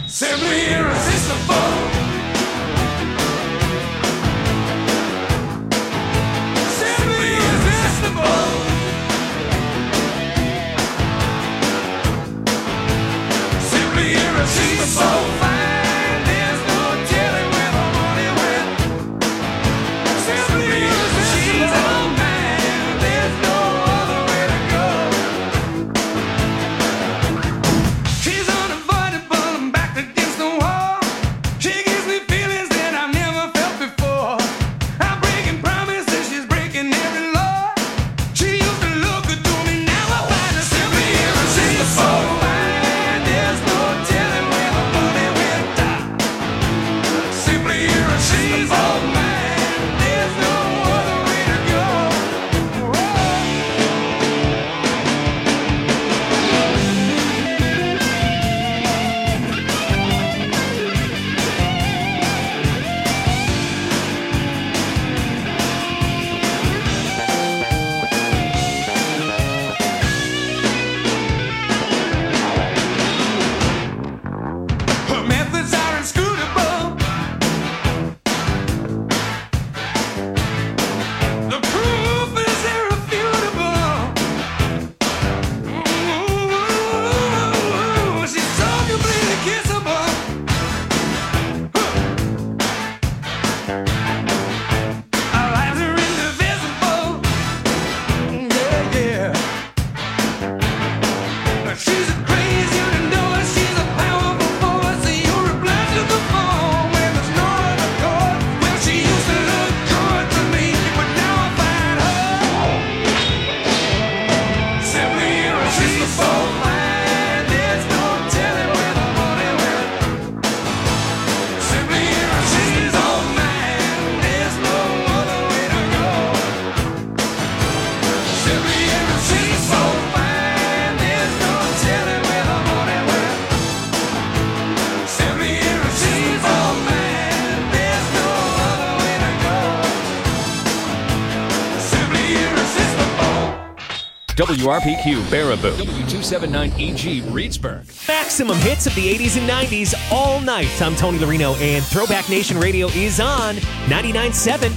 Simply irresistible. Simply irresistible. Simply irresistible. Fine, there's no telling where the money went. Simply irresistible. Man, there's no other way to go. She's unavoidable. I'm backed against the wall. She gives me feelings that I've never felt before. I'm breaking promises, she's breaking every law. She used to look good to me, now I find her simply irresistible. Fine, there's no telling where the money went. Simply irresistible, man. There's no other way to go. Her methods are inscrutable. The proof is irrefutable. Ooh, she's so completely kissable. Our lives are indivisible. Yeah, yeah. She's a crazy, you know it. She's a powerful force. You're a blast to the phone when there's no other chord. Well, she used to look good to me, but now I find her simply irresistible. Man, there's no telling where the money went. Simply irresistible, man. There's no other way to go. Simply irresistible, man. There's no telling where the money went. Simply irresistible, man. There's no other way to go. Simply irresistible. WRPQ Baraboo. W279EG Reedsburg. Maximum hits of the 80s and 90s all night. I'm Tony Larino, and Throwback Nation Radio is on 99.7.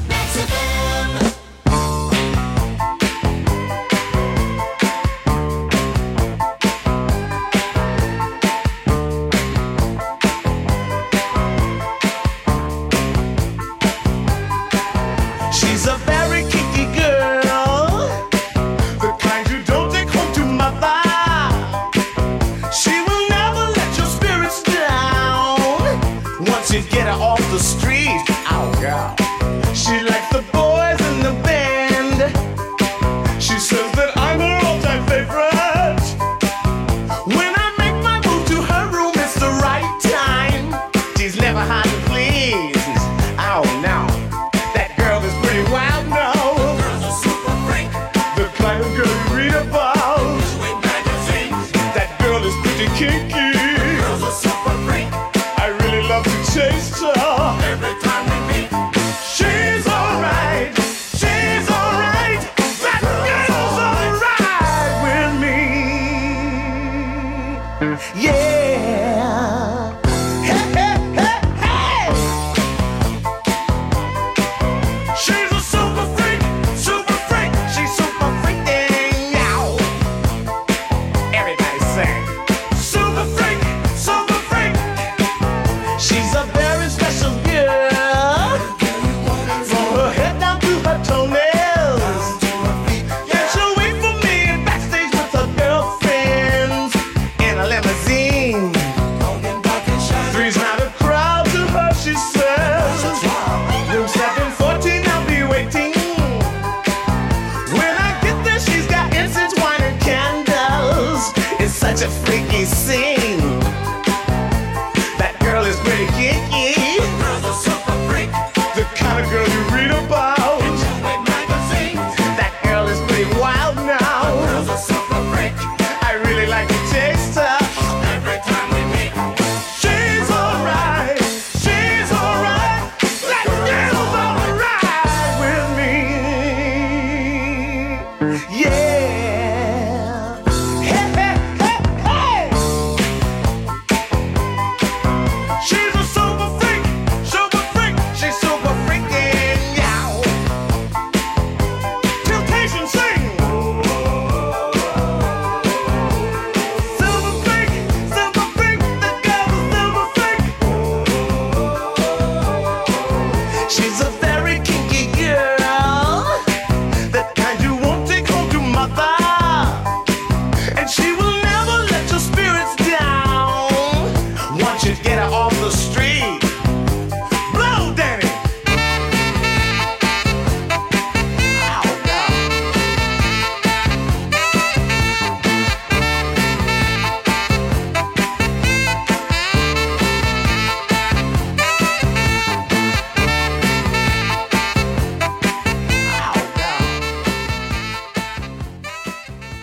She's a very kinky girl, the kind you don't take home to mother. She will never let your spirits down. Once you get her off the street, oh girl, she likes the boys in the band. She says that I'm her all-time favorite. When I make my move to her room, it's the right time. She's never hard to please. Oh no. That girl is pretty wild now. Girl's a super freak. The kind of girl you read about. With magazines. That girl is pretty kinky. Girl's a super freak. I really love to taste her. Every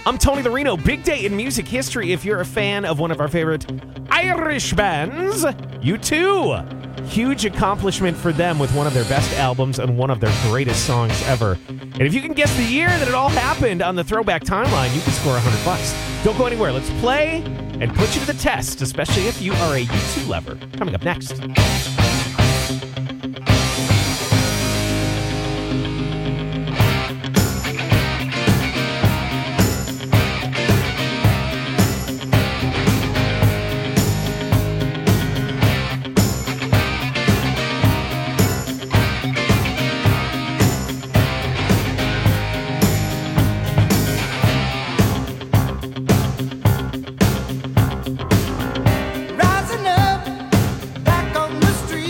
I'm Tony Lorino. Big day in music history if you're a fan of one of our favorite Irish bands, U2. Huge accomplishment for them with one of their best albums and one of their greatest songs ever. And if you can guess the year that it all happened on the Throwback Timeline, you can score $100. Don't go anywhere. Let's play and put you to the test, especially if you are a U2 lover. Coming up next. Rising up back on the street.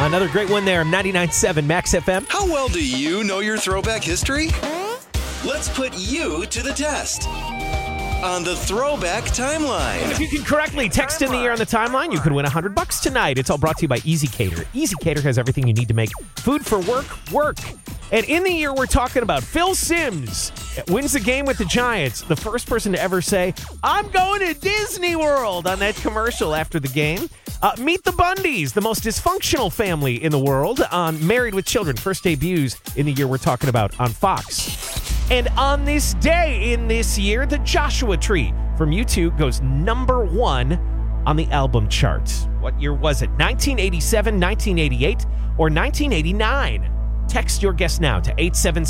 Another great one there, 99.7 Max FM. How well do you know your throwback history? Let's put you to the test on the Throwback Timeline. If you can correctly text in the year on the timeline, you could win $100 tonight. It's all brought to you by Easy Cater. Easy Cater has everything you need to make food for work. And in the year we're talking about, Phil Simms wins the game with the Giants. The first person to ever say, I'm going to Disney World on that commercial after the game. Meet the Bundys, the most dysfunctional family in the world on Married with Children. First debuts in the year we're talking about on Fox. And on this day in this year, the Joshua Tree from U2 goes number 1 on the album charts. What year was it? 1987, 1988, or 1989? Text your guess now to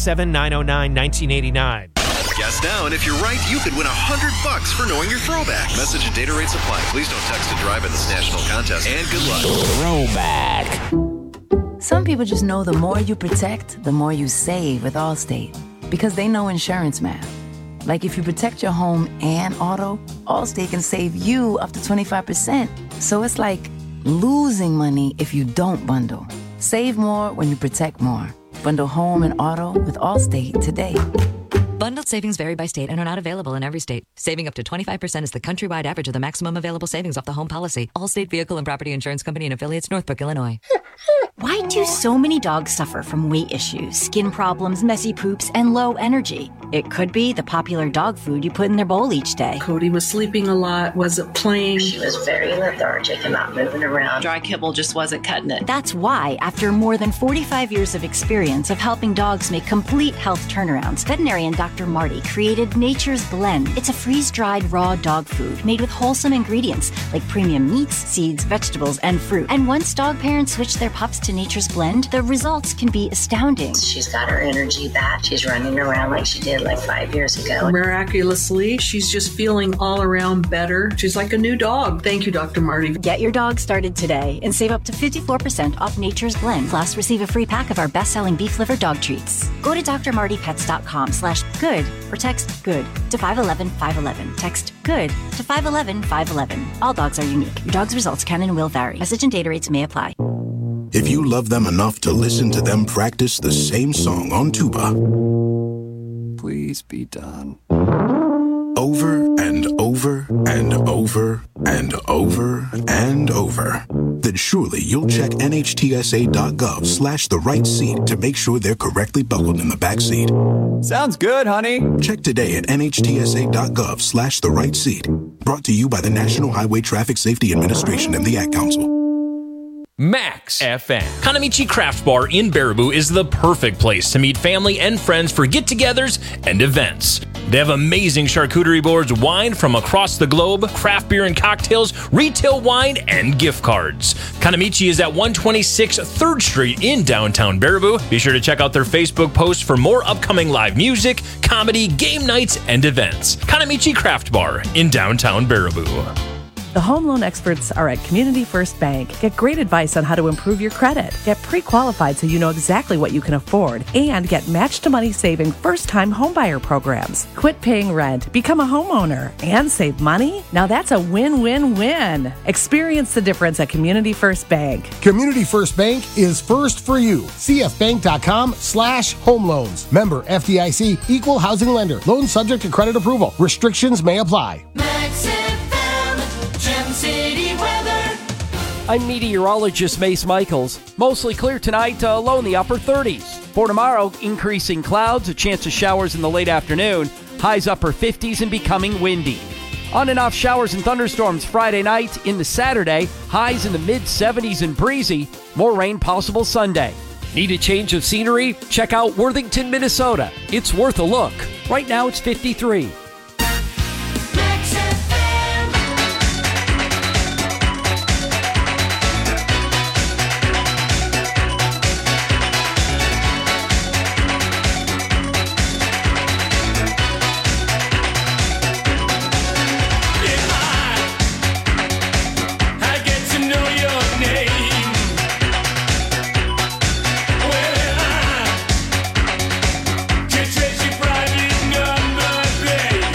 877-909-1989. Guess now, and if you're right, you could win $100 for knowing your throwback. Message and data rates apply. Please don't text to drive in this national contest, and good luck. Throwback. Some people just know the more you protect, the more you save with Allstate. Because they know insurance math. Like if you protect your home and auto, Allstate can save you up to 25%. So it's like losing money if you don't bundle. Save more when you protect more. Bundle home and auto with Allstate today. Bundled savings vary by state and are not available in every state. Saving up to 25% is the countrywide average of the maximum available savings off the home policy. Allstate Vehicle and Property Insurance Company and affiliates, Northbrook, Illinois. Why do so many dogs suffer from weight issues, skin problems, messy poops, and low energy? It could be the popular dog food you put in their bowl each day. Cody was sleeping a lot, wasn't playing. She was very lethargic and not moving around. Dry kibble just wasn't cutting it. That's why, after more than 45 years of experience of helping dogs make complete health turnarounds, veterinarian Dr. Marty created Nature's Blend. It's a freeze-dried raw dog food made with wholesome ingredients like premium meats, seeds, vegetables, and fruit. And once dog parents switch their pups to Nature's Blend, the results can be astounding. She's got her energy back. She's running around like she did like 5 years ago. Miraculously, she's just feeling all around better. She's like a new dog. Thank you, Dr. Marty. Get your dog started today and save up to 54% off Nature's Blend. Plus, receive a free pack of our best-selling beef liver dog treats. Go to drmartypets.com/good or text GOOD to 511-511. Text GOOD to 511-511. All dogs are unique. Your dog's results can and will vary. Message and data rates may apply. If you love them enough to listen to them practice the same song on tuba, please be done. Over and over and over and over and over, then surely you'll check NHTSA.gov/the right seat to make sure they're correctly buckled in the back seat. Sounds good, honey. Check today at NHTSA.gov/the right seat. Brought to you by the National Highway Traffic Safety Administration and the Ad Council. Max FM. Kanamichi Craft Bar in Baraboo is the perfect place to meet family and friends for get-togethers and events. They have amazing charcuterie boards, wine from across the globe, craft beer and cocktails, retail wine, and gift cards. Kanamichi is at 126 3rd Street in downtown Baraboo. Be sure to check out their Facebook post for more upcoming live music, comedy, game nights, and events. Kanamichi Craft Bar in downtown Baraboo. The home loan experts are at Community First Bank. Get great advice on how to improve your credit. Get pre-qualified so you know exactly what you can afford. And get match-to-money saving first-time homebuyer programs. Quit paying rent, become a homeowner, and save money? Now that's a win-win-win. Experience the difference at Community First Bank. Community First Bank is first for you. CFbank.com/home loans. Member FDIC, equal housing lender. Loan subject to credit approval. Restrictions may apply. City weather. I'm meteorologist Mace Michaels. Mostly clear tonight, low in the upper 30s. For tomorrow, increasing clouds, a chance of showers in the late afternoon. Highs upper 50s and becoming windy. On and off showers and thunderstorms Friday night into Saturday. Highs in the mid-70s and breezy. More rain possible Sunday. Need a change of scenery? Check out Worthington, Minnesota. It's worth a look. Right now it's 53. Trace your private number, babe.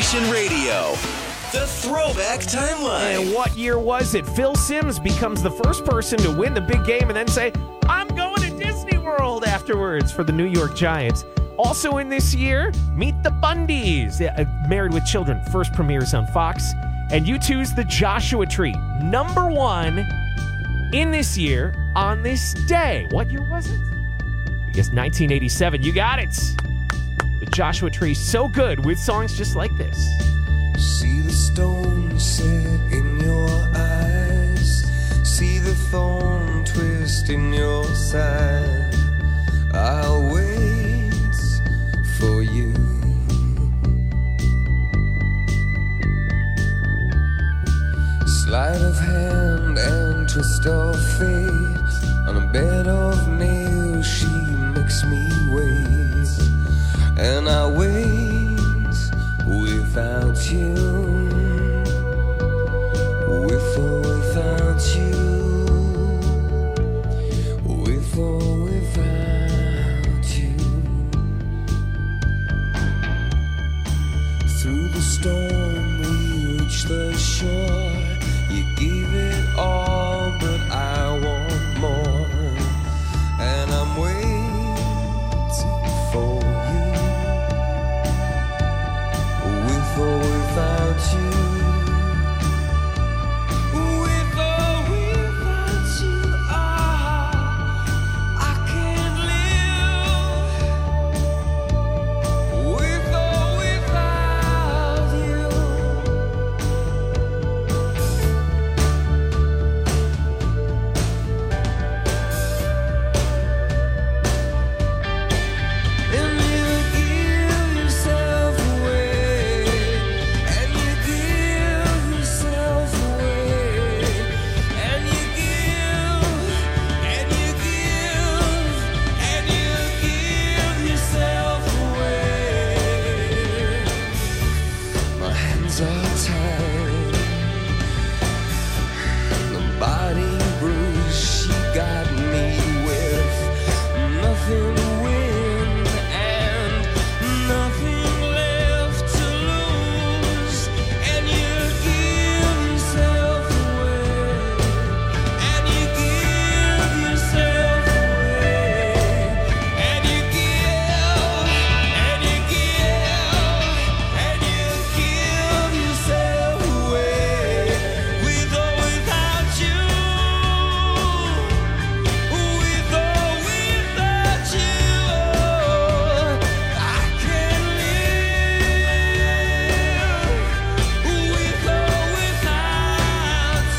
Nation Radio. The Throwback Timeline. And what year was it? Phil Simms becomes the first person to win the big game and then say, I'm going to Disney World afterwards for the New York Giants. Also in this year, Meet the Bundys. Married with Children first premieres on Fox. And U2's The Joshua Tree, #1 in this year on this day. What year was it? I guess 1987. You got it. The Joshua Tree, so good with songs just like this. See the stone set in your eyes. See the thorn twist in your side. I'll wait for you. Sleight of hand and twist of fate. On a bed of nails she makes me wait. And I wait without you, with or without you, with or without you. Through the storm we reach the shore. You gave it all, but I want more. And I'm waiting for you. With or without you, with or without you, I can't live. With or without you. And you give yourself away. And you give yourself away. And you give, and you give, and you give yourself away. My hands are tied. The body bruised. She got me with nothing to win and nothing left to lose. And you give yourself away. And you give yourself away. And you give, and you give, and you give yourself away. With or without you. With or without you, I can't live. With or without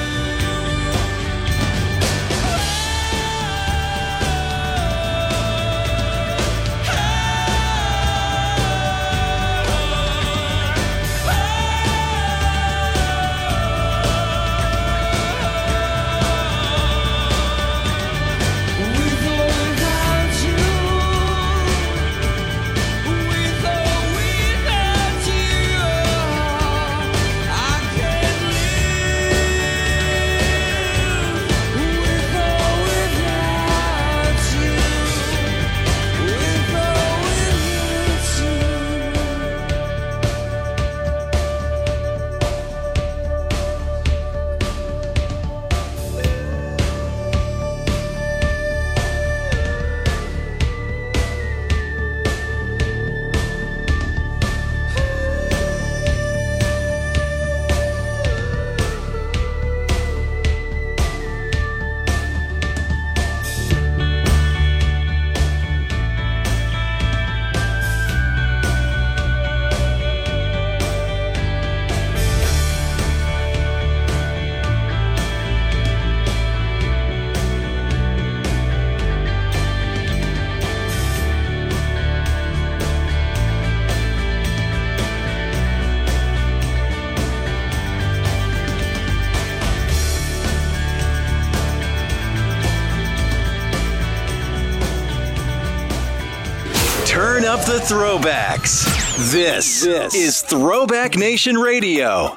Turn up the throwbacks. This is Throwback Nation Radio.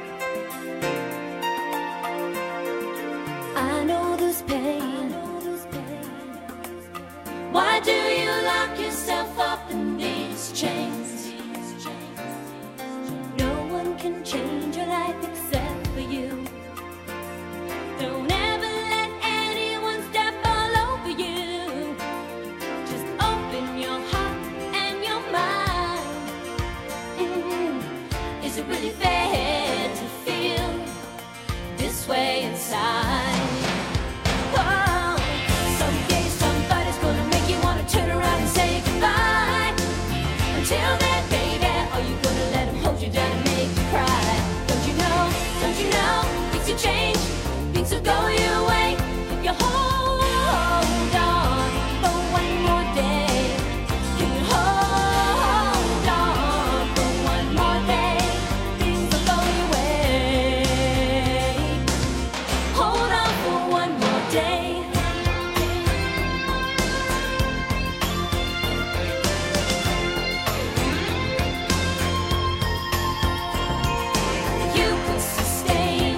I know this pain Why do you lock yourself up in these chains? No one can change your life except for you. Don't ever let anyone step all over you. Just open your heart and your mind. Is it really fair to feel this way inside? Oh, someday somebody's gonna make you wanna turn around and say goodbye. Until then, baby, are you gonna let him hold you down and make you cry? Don't you know, things will change, things will go your way if you hold on for one more day. You can hold on for one more day, things will go your way. Hold on for one more day. You can sustain,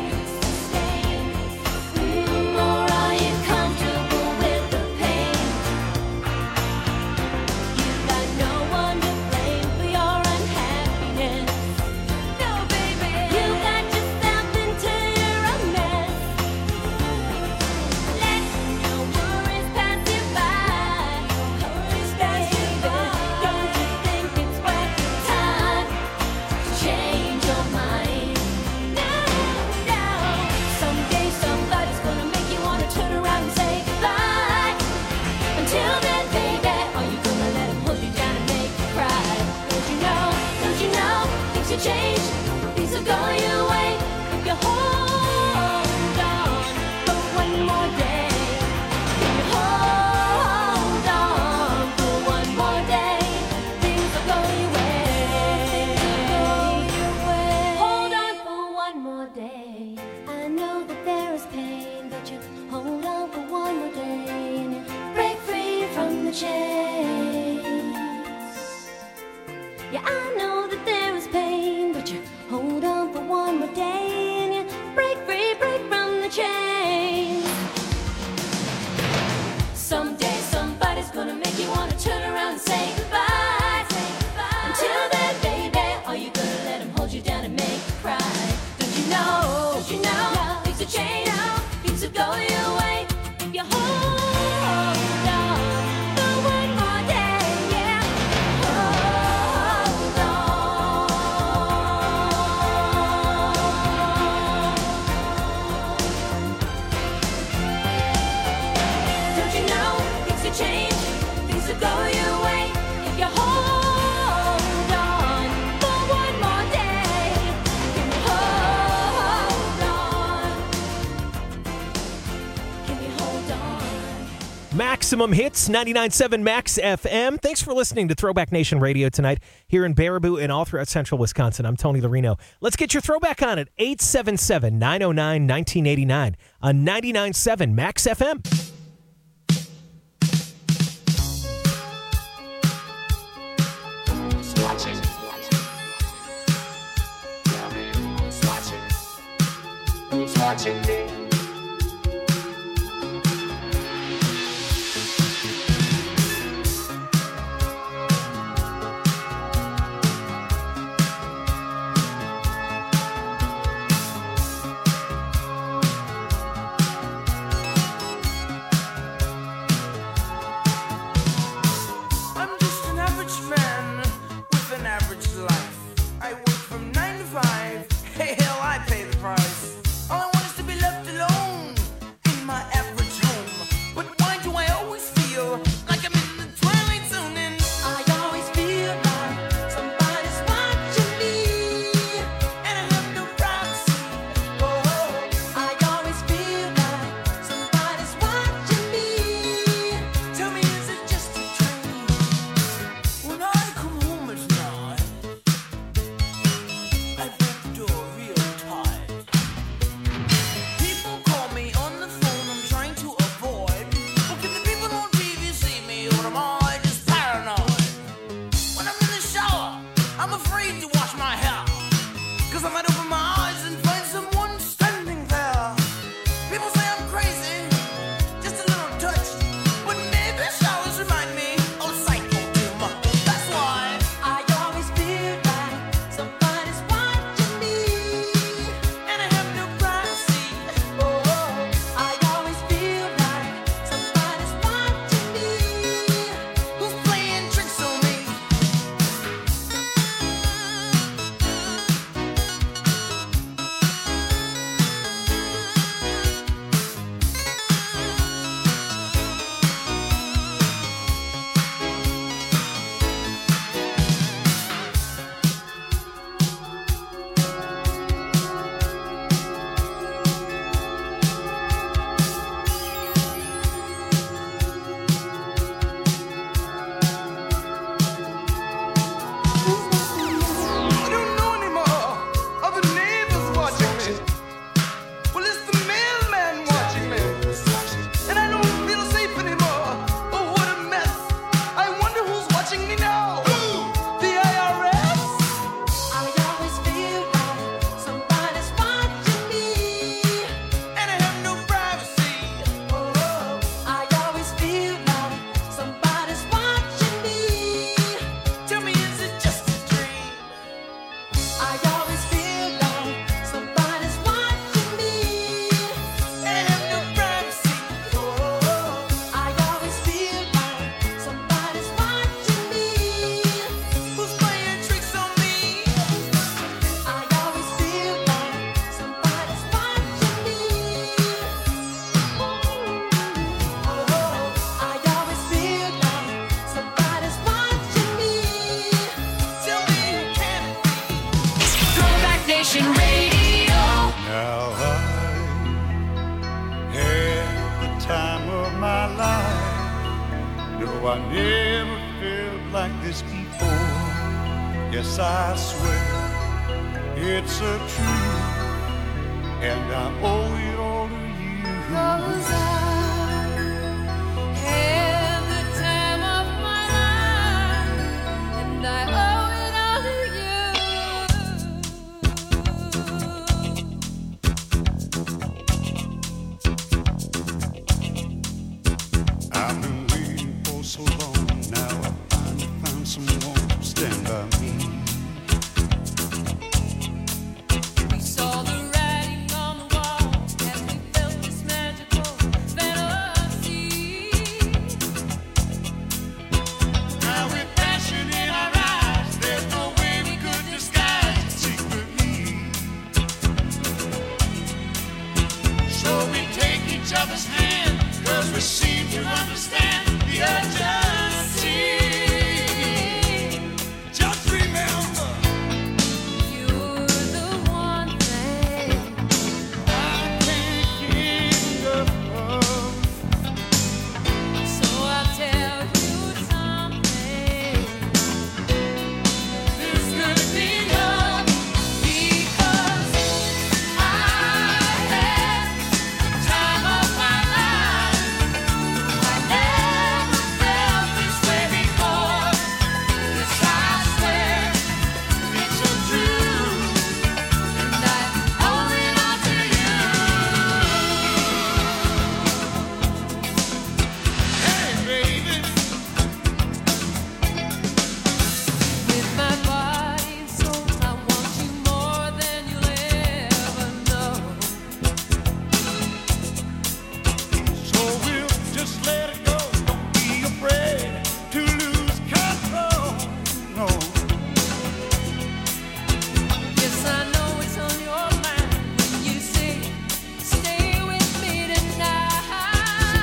or are you comfortable with the pain? You got no one to blame for your unhappiness. No, baby, you got yourself into your own mess. Let no worries pass you by. Don't you think it's worth your time to change your mind? No. Someday somebody's gonna make you wanna turn around and say goodbye. Until then, baby, are you gonna let him hold you down and make you cry? Don't you know, things will change, things will go your way if you hold on for one more day. If you hold on for one more day, things will go your way. Hold on for one more day. I know that there is pain, but you hold on for one more day and you break free from the chains. Yeah, I know that there is pain, but you hold on for one more day and you break free, break from the chains. Someday somebody's gonna make you wanna turn around and say goodbye. Until then, baby, are you gonna let him hold you down and make you cry? Don't you know, things will change, things will go your way if you hold on for one more day. Yeah, hold on. Don't you know, things will change, things will go your way if you hold on for one more day. Can you hold on? Can you hold on? Maximum Hits, 99.7 Max FM. Thanks for listening to Throwback Nation Radio tonight here in Baraboo and all throughout central Wisconsin. I'm Tony Larino. Let's get your throwback on at 877-909-1989 on 99.7 Max FM. Who's watching me? I'm just an average man with an average life. I work from 9 to 5. Hey, hell, I pay the price. All I want is to be left No, I never felt like this before. Yes, I swear it's a truth, and I owe it all to you. 'Cause I had the time of my life, and I owe it all to you. I've been waiting for so long. Now I finally found someone to stand by me. We saw the writing on the wall as we felt this magical fantasy. Now with passion in our eyes, there's no way we could disguise it secretly. So we take each other's hand, 'cause we seem to understand the urgency. Just remember, You're the one thing I can't get enough of. so I'll tell you something. This could be love because I had the time of my life. I never felt this way before. Yes, I swear it's a truth, and I owe it all to you. Hey, baby. With my body and soul, I want you more than you'll ever know. So we'll just let it go. Don't be afraid to lose control. No. Yes, I know it's on your mind when you say, stay with me tonight.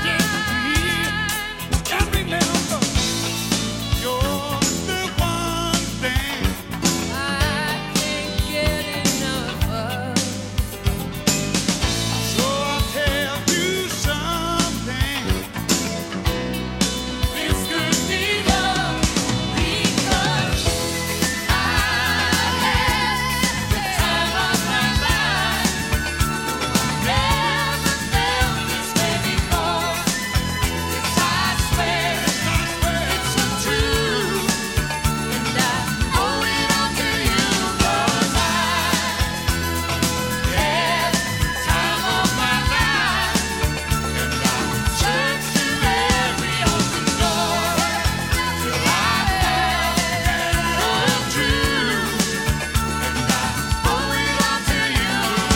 Just remember, you're the one thing I can't get enough of. So I'll tell you something. This could be love because I had the time of my life. Never felt this way before. Yes, I swear it's a truth, and I owe it all to you. 'Cause I had the time of my life, and I searched through every open door till I found the truth, and I owe it all to you.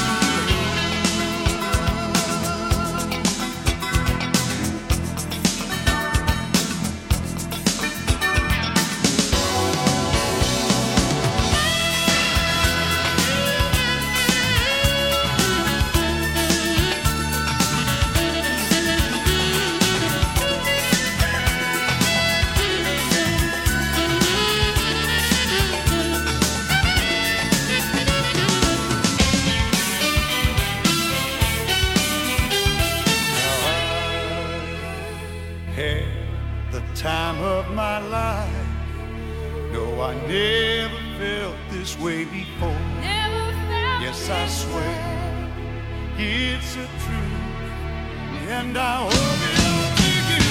had the time of my life. No, I never felt this way before. Never felt Yes, I swear it's a truth, and I owe it all to you.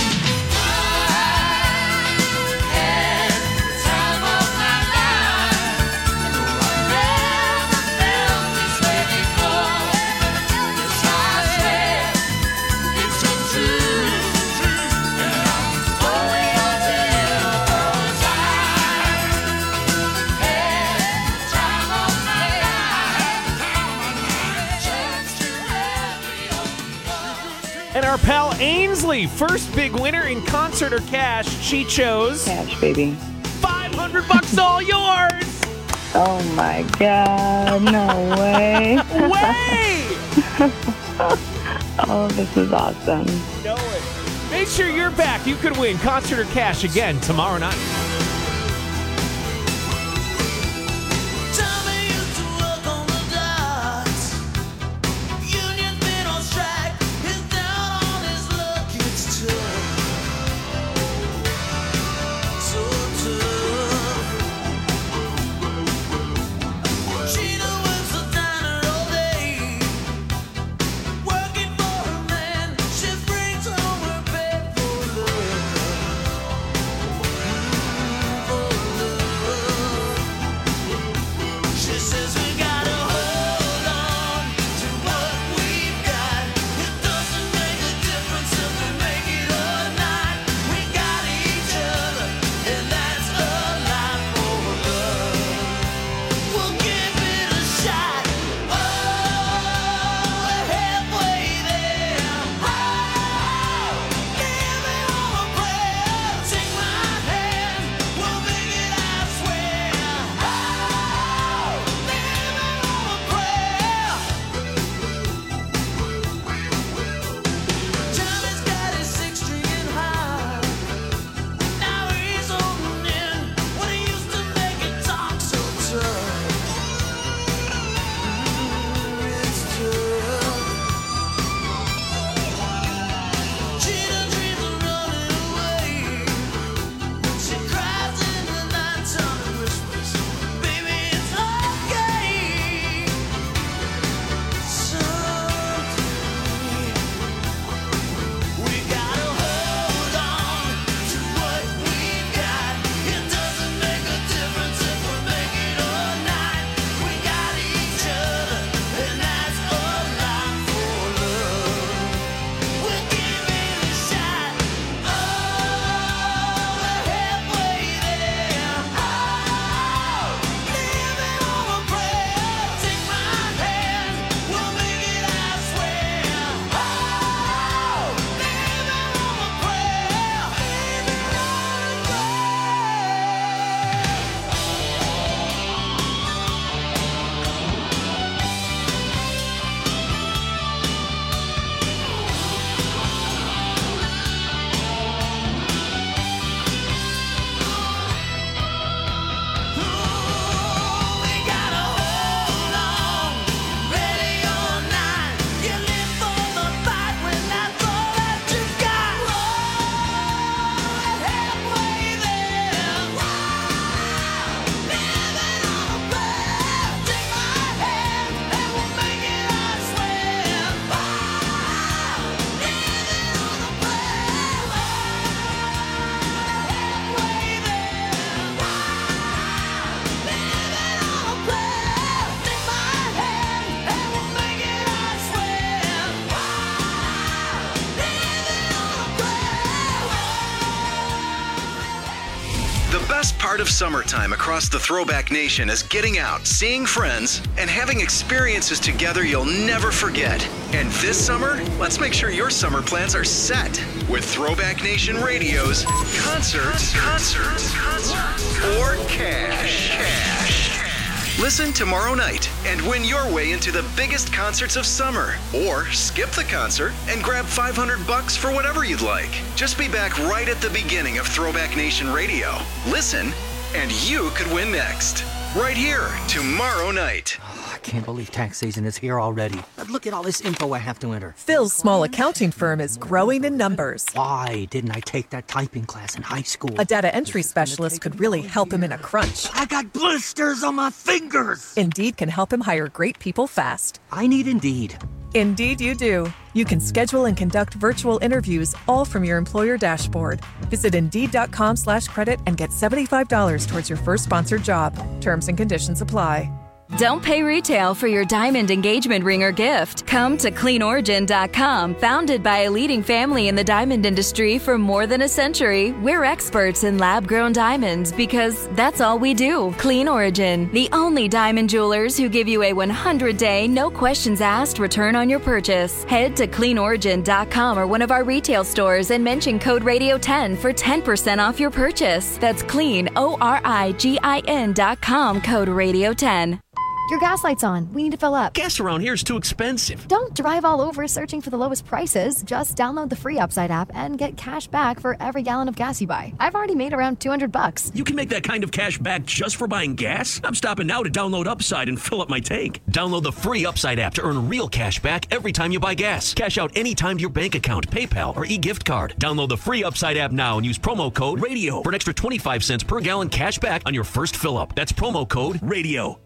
had the time of my life. No, I never felt this way before. Yes, I swear it's a truth, and I owe it all to you. 'Cause I had the time of my life. Changed to every open door. And our pal Ainsley, first big winner in concert or cash. She chose Cash, baby. $500 all yours. Oh my God, no way. Way! Oh, this is awesome. Know it. Make sure you're back. You could win concert or cash again tomorrow night. best part of summertime across the Throwback Nation is getting out, seeing friends, and having experiences together you'll never forget. And this summer, let's make sure your summer plans are set with Throwback Nation Radio's Concerts or Cash. Listen tomorrow night and win your way into the biggest concerts of summer. Or skip the concert and grab $500 for whatever you'd like. Just be back right at the beginning of Throwback Nation Radio. Listen, and you could win next. Right here, tomorrow night. I can't believe tax season is here already. Look at all this info I have to enter. Phil's small accounting firm is growing in numbers. Why didn't I take that typing class in high school? A data entry specialist could really help him in a crunch. I got blisters on my fingers. Indeed can help him hire great people fast. I need Indeed. Indeed you do. You can schedule and conduct virtual interviews all from your employer dashboard. Visit Indeed.com/credit and get $75 towards your first sponsored job. Terms and conditions apply. Don't pay retail for your diamond engagement ring or gift. Come to CleanOrigin.com. Founded by a leading family in the diamond industry for more than a century, we're experts in lab-grown diamonds because that's all we do. Clean Origin, the only diamond jewelers who give you a 100-day, no questions asked return on your purchase. Head to CleanOrigin.com or one of our retail stores and mention code Radio10 for 10% off your purchase. That's CleanOrigin.com, code Radio10. Your gas light's on. We need to fill up. Gas around here is too expensive. Don't drive all over searching for the lowest prices. Just download the free Upside app and get cash back for every gallon of gas you buy. I've already made around $200. You can make that kind of cash back just for buying gas? I'm stopping now to download Upside and fill up my tank. Download the free Upside app to earn real cash back every time you buy gas. Cash out anytime to your bank account, PayPal, or e-gift card. Download the free Upside app now and use promo code RADIO for an extra 25 cents per gallon cash back on your first fill up. That's promo code RADIO.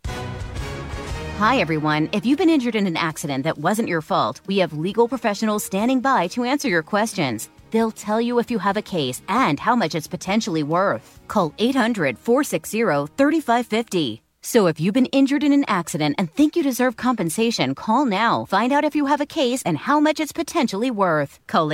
Hi, everyone. If you've been injured in an accident that wasn't your fault, we have legal professionals standing by to answer your questions. They'll tell you if you have a case and how much it's potentially worth. Call 800-460-3550. So if you've been injured in an accident and think you deserve compensation, call now. Find out if you have a case and how much it's potentially worth. Call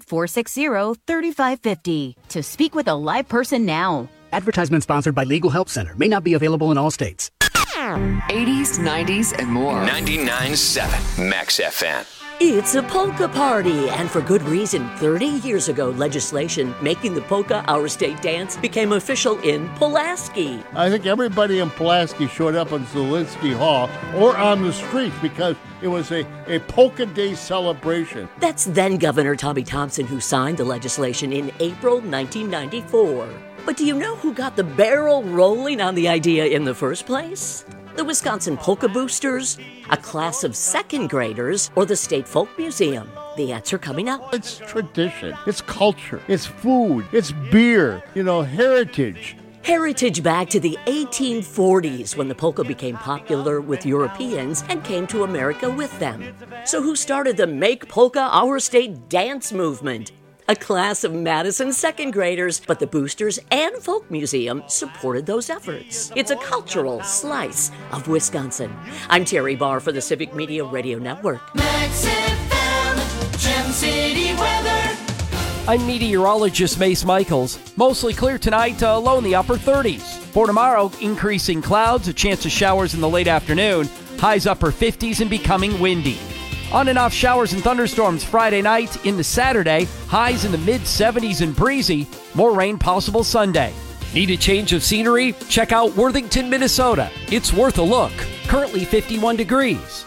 800-460-3550 to speak with a live person now. Advertisement sponsored by Legal Help Center. May not be available in all states. 80s, 90s, and more. 99.7 Max FM. It's a polka party, and for good reason. 30 years ago, legislation making the polka our state dance became official in Pulaski. I think everybody in Pulaski showed up in Zielinski Hall or on the streets because it was a polka day celebration. That's then Governor Tommy Thompson who signed the legislation in April 1994. But do you know who got the barrel rolling on the idea in the first place? The Wisconsin Polka Boosters, a class of second graders, or the State Folk Museum? The answer coming up. It's tradition, it's culture, it's food, it's beer, heritage. Heritage back to the 1840s when the polka became popular with Europeans and came to America with them. So who started the Make Polka Our State dance movement? A class of Madison second graders, but the Boosters and Folk Museum supported those efforts. It's a cultural slice of Wisconsin. I'm Terry Barr for the Civic Media Radio Network. Max FM, Gem City weather. I'm meteorologist Mace Michaels. Mostly clear tonight, low in the upper 30s. For tomorrow, increasing clouds, a chance of showers in the late afternoon, highs upper 50s and becoming windy. On and off showers and thunderstorms Friday night into Saturday, highs in the mid-70s and breezy, more rain possible Sunday. Need a change of scenery? Check out Worthington, Minnesota. It's worth a look. Currently 51 degrees.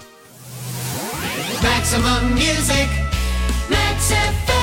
Maximum music, Max FM.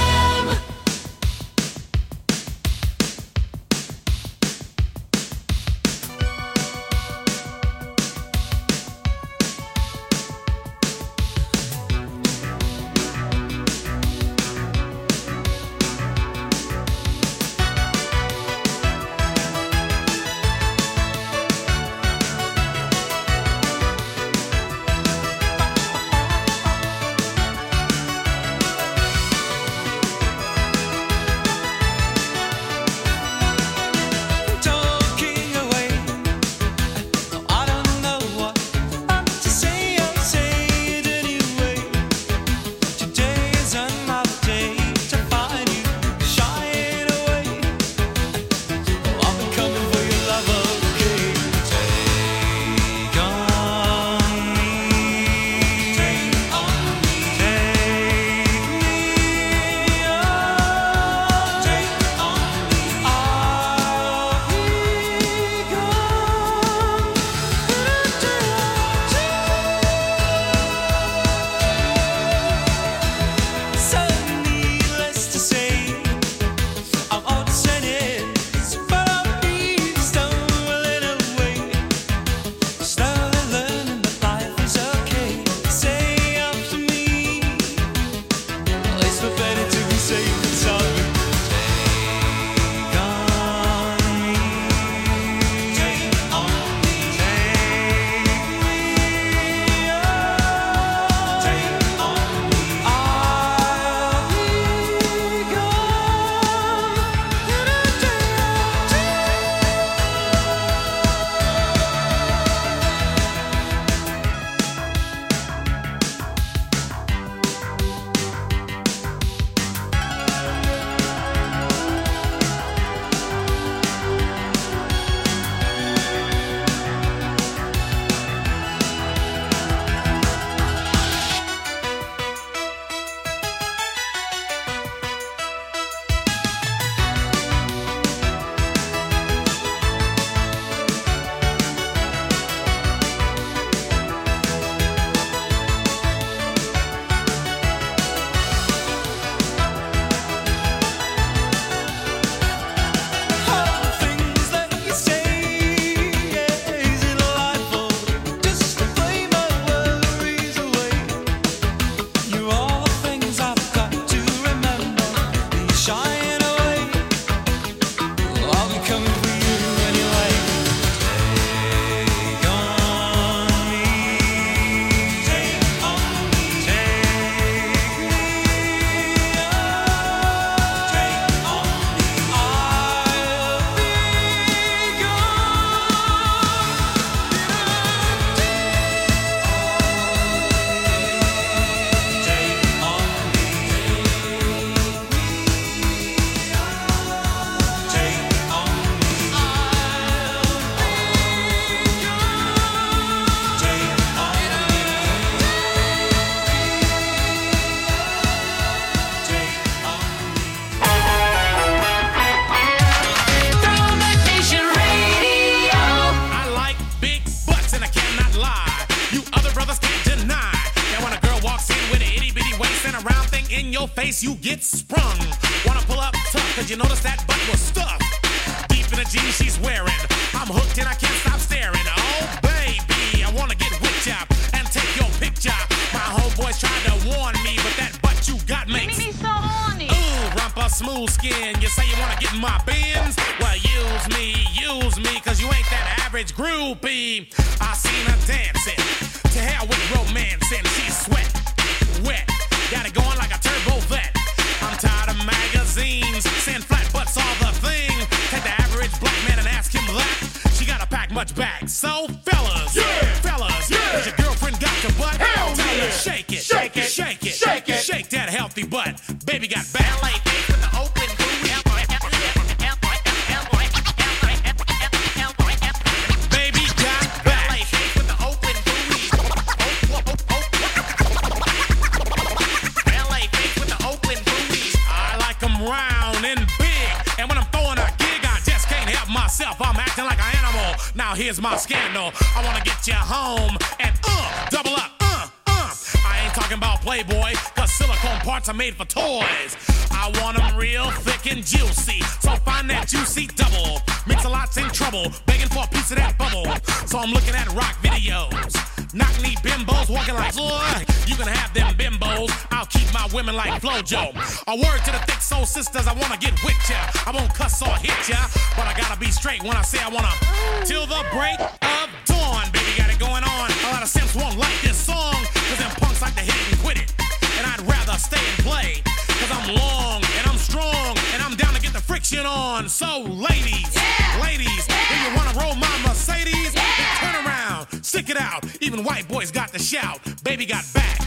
case you get sprung. Wanna pull up tough, cause you notice that butt was stuffed. Deep in the jeans she's wearing. I'm hooked and I can't stop staring. Oh, baby, I wanna get with ya and take your picture. My homeboys tried to warn me, but that butt you got makes me so horny. Ooh, rumpa smooth skin. You say you wanna get in my bins? Well, use me, cause you ain't that average groupie. I seen her dancing. To hell with romancing. She's sweat, wet. Got it going like a turbo vet. I'm tired of magazines saying flat butts all the thing. Take the average black man and ask him that. She gotta pack much back. So fellas, does your girlfriend got your butt? Hell tell her shake it, shake it, shake it, shake it, shake that healthy butt. Baby got back. LA face with the open booty. Baby got back. LA face with the open booty. LA face with the open booty. I like them round and big, and when I'm throwing a gig, I just can't help myself. I'm acting like an animal. Now here's my scandal. I wanna get you home and double up. I ain't talking about Playboy, cause silicone parts are made for toys. I want them real thick and juicy, so find that juicy double. Mix-a-lot's in trouble, begging for a piece of that bubble. So I'm looking at rock videos. Knock-knee bimbos walking like, you can have them bimbos. I'll keep my women like Flojo. A word to the thick soul sisters, I wanna get with ya. I won't cuss or hit ya, but I gotta be straight when I say I wanna. Till the break of dawn, baby, got it going on. A lot of simps won't like this song, cause them punks like to hit and quit it. And I'd rather stay and play, cause I'm long and I'm strong and I'm down to get the friction on. So ladies, if you wanna roll my Mercedes, then turn around, stick it out. Even white boys got to shout, baby got back.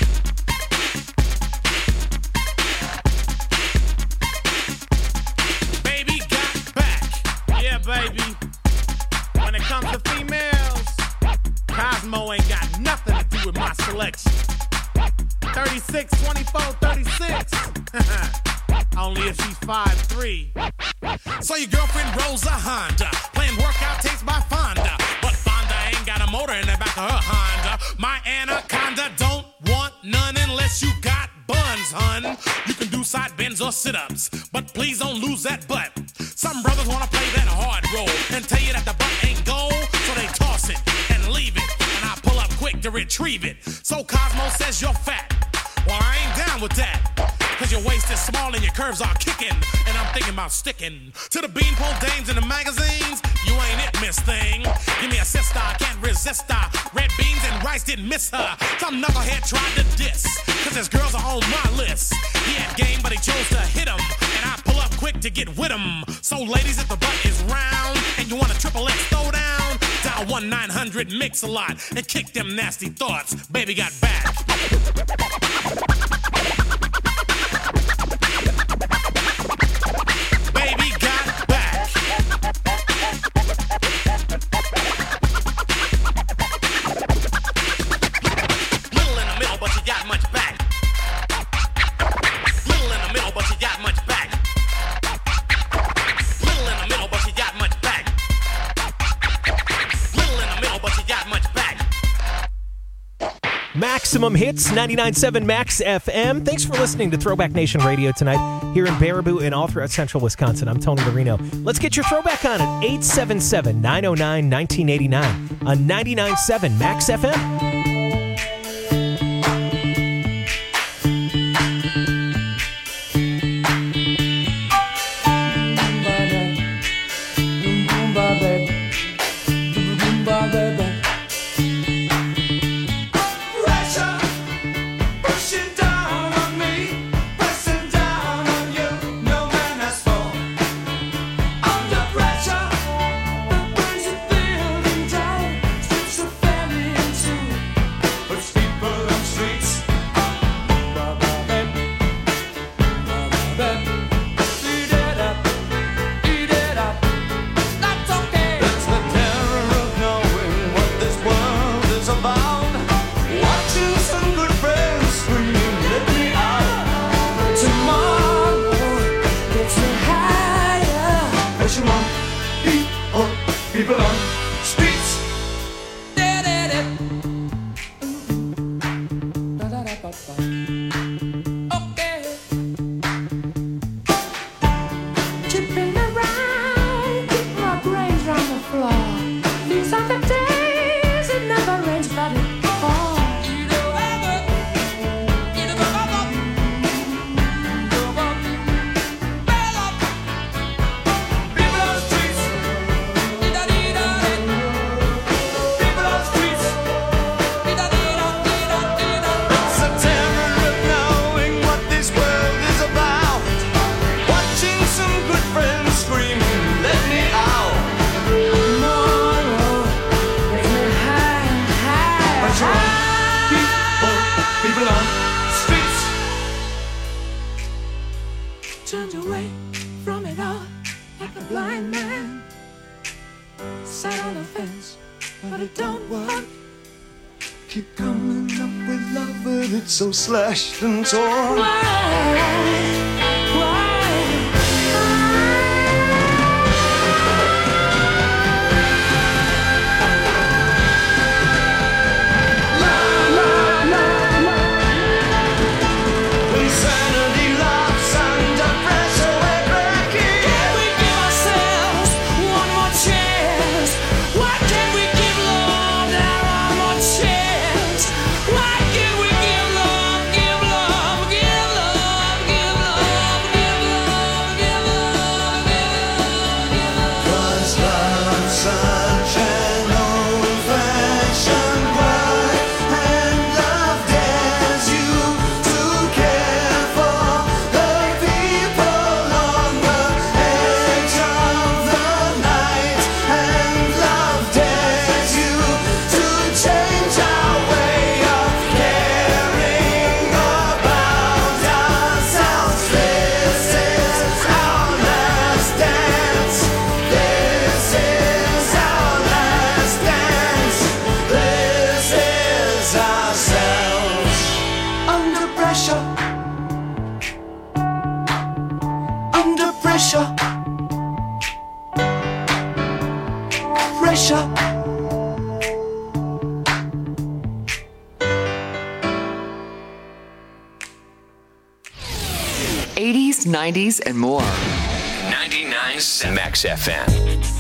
Baby got back. Yeah, baby. When it comes to females, Cosmo ain't got nothing to do with my selection. 36, 24, 36. Only if she's 5'3". So your girlfriend rolls a Honda, playing workout tapes by Fonda. But Fonda ain't got a motor in the back of her Honda. My Anaconda don't want none unless you got buns, hun. You can do side bends or sit-ups, but please don't lose that butt. Some brothers wanna play that hard role and tell you that the butt ain't gold, so they toss it and leave it, and I pull up quick to retrieve it. So Cosmo says you're fat. Well, I ain't down with that, cause your waist is small and your curves are kicking, and I'm thinking about sticking to the beanpole dames in the magazines. You ain't it, miss thing. Give me a sister, I can't resist her. Red beans and rice didn't miss her. Some knucklehead tried to diss, cause his girls are on my list. He had game, but he chose to hit him, and I pull up quick to get with him. So ladies, if the butt is round and you want a triple X throwdown, dial 1-900-MIX-A-LOT and kick them nasty thoughts. Baby got back. Baby got back. Little in the middle, but she got much back. Little in the middle, but she got much back. Little in the middle, but she got much back. Little in the middle, but she got much back. Maximum Hits, 99.7 Max FM. Thanks for listening to Throwback Nation Radio tonight here in Baraboo and all throughout central Wisconsin. I'm Tony Marino. Let's get your throwback on at 877-909-1989 on 99.7 Max FM. Pressure, away from it all like a blind man. Sat on a fence, but it don't work. Keep coming up with love, but it's so slashed and torn. Insanity loves under pressure, we're breaking. Can we give ourselves one more chance? Why can't we give love now one more chance? Why can't we give love, give love, give love, give love, give love, give love, give love? 'Cause love's such an old-fashioned word, and love dares you to care for the people on the edge of the night, and love dares you to change our way of caring about ourselves. This is our last dance. This is our last dance. This is ourselves. Under pressure. Under pressure. Pressure. 80s, 90s, and more. 99 Max FM.